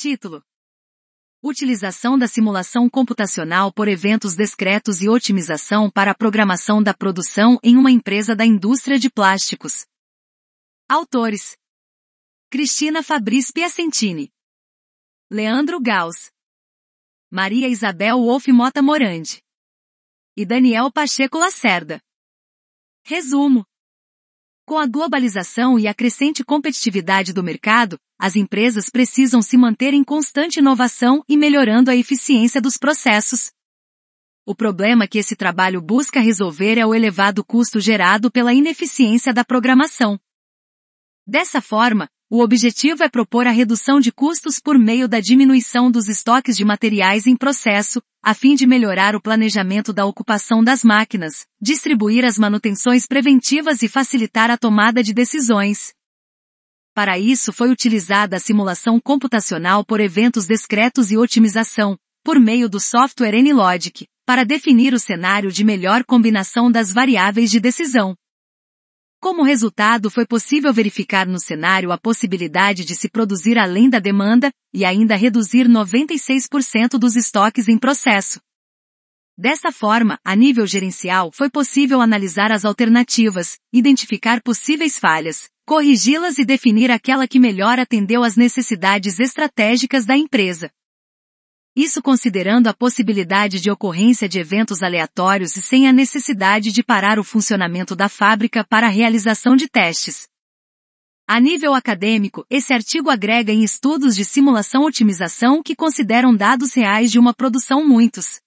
Título: Utilização da simulação computacional por eventos discretos e otimização para a programação da produção em uma empresa da indústria de plásticos. Autores: Cristina Fabris Piacentini, Leandro Gauss, Maria Isabel Wolff Mota Morandi e Daniel Pacheco Lacerda. Resumo: com a globalização e a crescente competitividade do mercado, as empresas precisam se manter em constante inovação e melhorando a eficiência dos processos. O problema que esse trabalho busca resolver é o elevado custo gerado pela ineficiência da programação. Dessa forma, o objetivo é propor a redução de custos por meio da diminuição dos estoques de materiais em processo, a fim de melhorar o planejamento da ocupação das máquinas, distribuir as manutenções preventivas e facilitar a tomada de decisões. Para isso foi utilizada a simulação computacional por eventos discretos e otimização, por meio do software NLogic, para definir o cenário de melhor combinação das variáveis de decisão. Como resultado, foi possível verificar no cenário a possibilidade de se produzir além da demanda, e ainda reduzir 96% dos estoques em processo. Dessa forma, a nível gerencial, foi possível analisar as alternativas, identificar possíveis falhas, corrigi-las e definir aquela que melhor atendeu às necessidades estratégicas da empresa. Isso considerando a possibilidade de ocorrência de eventos aleatórios e sem a necessidade de parar o funcionamento da fábrica para a realização de testes. A nível acadêmico, esse artigo agrega em estudos de simulação-otimização que consideram dados reais de uma produção muitos